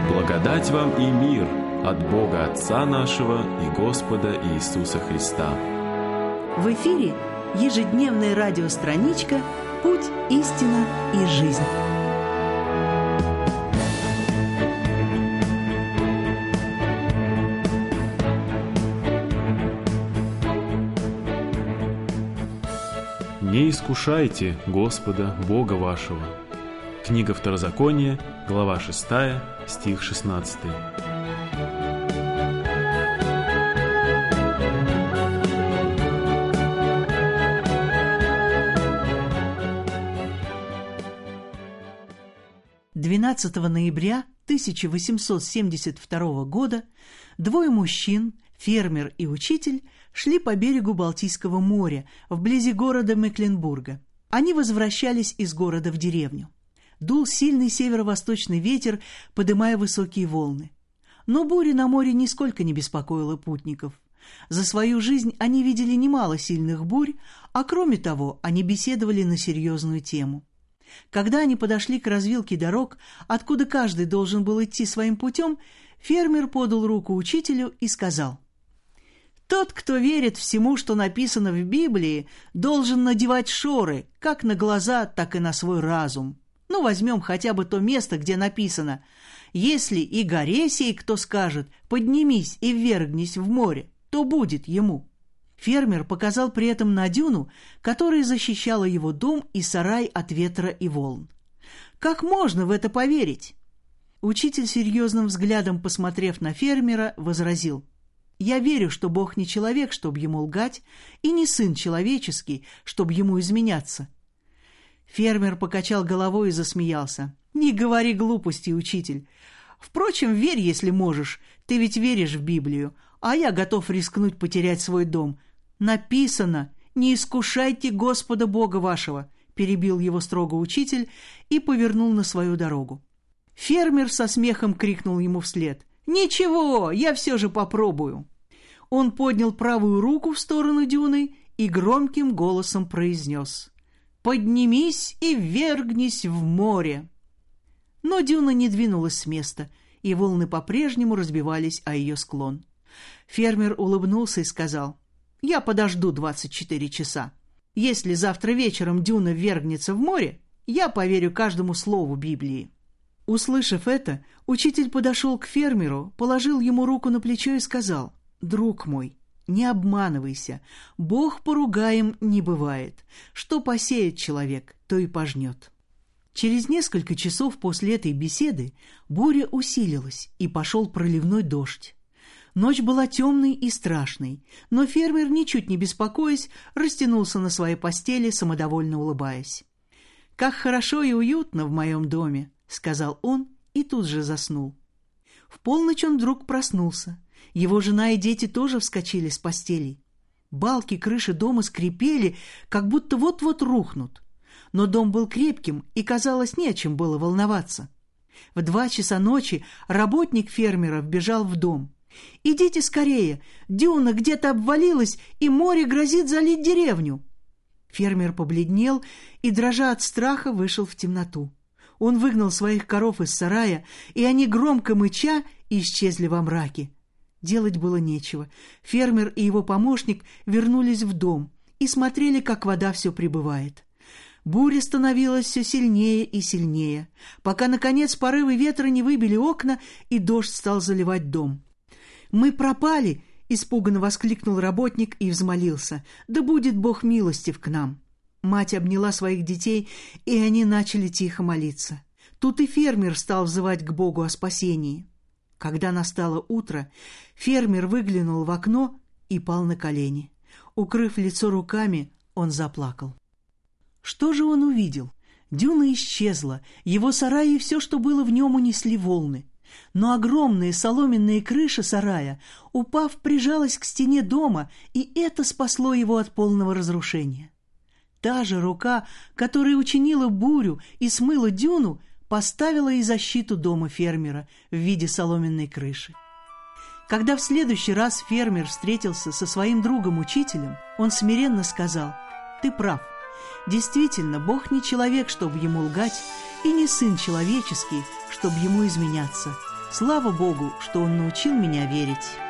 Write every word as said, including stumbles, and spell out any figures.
Благодать вам и мир от Бога Отца нашего и Господа Иисуса Христа. В эфире ежедневная радиостраничка «Путь, истина и жизнь». Не искушайте Господа Бога вашего. Книга Второзакония, глава шестая, стих шестнадцатый. двенадцатого ноября тысяча восемьсот семьдесят второго года двое мужчин, фермер и учитель, шли по берегу Балтийского моря, вблизи города Мекленбурга. Они возвращались из города в деревню. Дул сильный северо-восточный ветер, подымая высокие волны. Но буря на море нисколько не беспокоила путников. За свою жизнь они видели немало сильных бурь, а кроме того, они беседовали на серьезную тему. Когда они подошли к развилке дорог, откуда каждый должен был идти своим путем, фермер подал руку учителю и сказал: «Тот, кто верит всему, что написано в Библии, должен надевать шоры, как на глаза, так и на свой разум. Ну, возьмем хотя бы то место, где написано: «Если и горе сей кто скажет, поднимись и ввергнись в море, то будет ему». Фермер показал при этом на дюну, которая защищала его дом и сарай от ветра и волн. «Как можно в это поверить?» Учитель, серьезным взглядом посмотрев на фермера, возразил: «Я верю, что Бог не человек, чтобы ему лгать, и не сын человеческий, чтобы ему изменяться». Фермер покачал головой и засмеялся. «Не говори глупости, учитель. Впрочем, верь, если можешь. Ты ведь веришь в Библию, а я готов рискнуть потерять свой дом. Написано: не искушайте Господа Бога вашего», — перебил его строго учитель и повернул на свою дорогу. Фермер со смехом крикнул ему вслед: «Ничего, я все же попробую». Он поднял правую руку в сторону дюны и громким голосом произнес: «Поднимись и ввергнись в море». Но дюна не двинулась с места, и волны по-прежнему разбивались о ее склон. Фермер улыбнулся и сказал: «Я подожду двадцать четыре часа. Если завтра вечером дюна ввергнется в море, я поверю каждому слову Библии». Услышав это, учитель подошел к фермеру, положил ему руку на плечо и сказал: «Друг мой, не обманывайся, Бог поругаем не бывает. Что посеет человек, то и пожнет». Через несколько часов после этой беседы буря усилилась, и пошел проливной дождь. Ночь была темной и страшной, но фермер, ничуть не беспокоясь, растянулся на своей постели, самодовольно улыбаясь. «Как хорошо и уютно в моем доме», — сказал он и тут же заснул. В полночь он вдруг проснулся. Его жена и дети тоже вскочили с постелей. Балки крыши дома скрипели, как будто вот-вот рухнут. Но дом был крепким, и, казалось, не о чем было волноваться. В два часа ночи работник фермера вбежал в дом. «Идите скорее! Дюна где-то обвалилась, и море грозит залить деревню!» Фермер побледнел и, дрожа от страха, вышел в темноту. Он выгнал своих коров из сарая, и они, громко мыча, исчезли во мраке. Делать было нечего. Фермер и его помощник вернулись в дом и смотрели, как вода все прибывает. Буря становилась все сильнее и сильнее, пока, наконец, порывы ветра не выбили окна, и дождь стал заливать дом. «Мы пропали!» — испуганно воскликнул работник и взмолился: «Да будет Бог милостив к нам!» Мать обняла своих детей, и они начали тихо молиться. Тут и фермер стал взывать к Богу о спасении. Когда настало утро, фермер выглянул в окно и пал на колени. Укрыв лицо руками, он заплакал. Что же он увидел? Дюна исчезла, его сарай и все, что было в нем, унесли волны. Но огромная соломенная крыша сарая, упав, прижалась к стене дома, и это спасло его от полного разрушения. Та же рука, которая учинила бурю и смыла дюну, поставила и защиту дома фермера в виде соломенной крыши. Когда в следующий раз фермер встретился со своим другом-учителем, он смиренно сказал: «Ты прав. Действительно, Бог не человек, чтобы ему лгать, и не сын человеческий, чтобы ему изменяться. Слава Богу, что Он научил меня верить.